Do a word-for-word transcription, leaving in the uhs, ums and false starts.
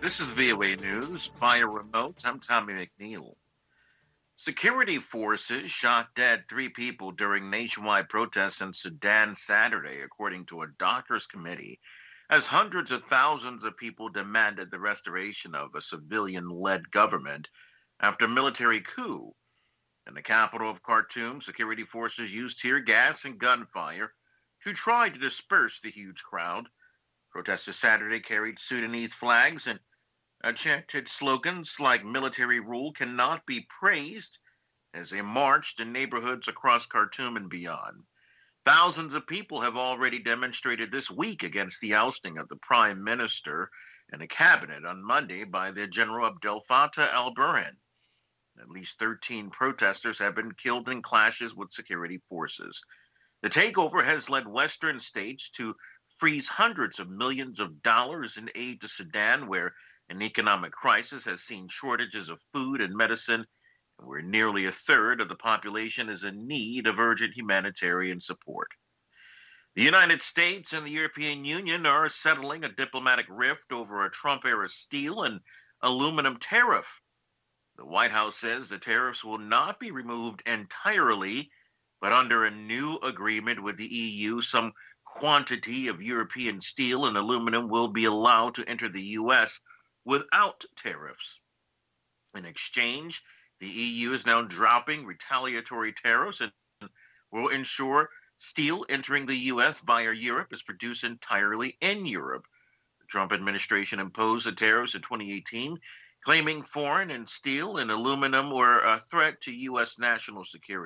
This is V O A News via remote. I'm Tommy McNeil. Security forces shot dead three people during nationwide protests in Sudan Saturday, according to a doctors' committee, as hundreds of thousands of people demanded the restoration of a civilian-led government after a military coup. In the capital of Khartoum, security forces used tear gas and gunfire to try to disperse the huge crowd. Protesters Saturday carried Sudanese flags and uh, chanted slogans like military rule cannot be praised as they marched in neighborhoods across Khartoum and beyond. Thousands of people have already demonstrated this week against the ousting of the prime minister and a cabinet on Monday by the General Abdel Fattah al-Burhan. At least thirteen protesters have been killed in clashes with security forces. The takeover has led Western states to freeze hundreds of millions of dollars in aid to Sudan, where an economic crisis has seen shortages of food and medicine, and where nearly a third of the population is in need of urgent humanitarian support. The United States and the European Union are settling a diplomatic rift over a Trump-era steel and aluminum tariff. The White House says the tariffs will not be removed entirely, but under a new agreement with the E U, some quantity of European steel and aluminum will be allowed to enter the U S without tariffs. In exchange, the E U is now dropping retaliatory tariffs and will ensure steel entering the U S via Europe is produced entirely in Europe. The Trump administration imposed the tariffs in twenty eighteen, claiming foreign and steel and aluminum were a threat to U S national security.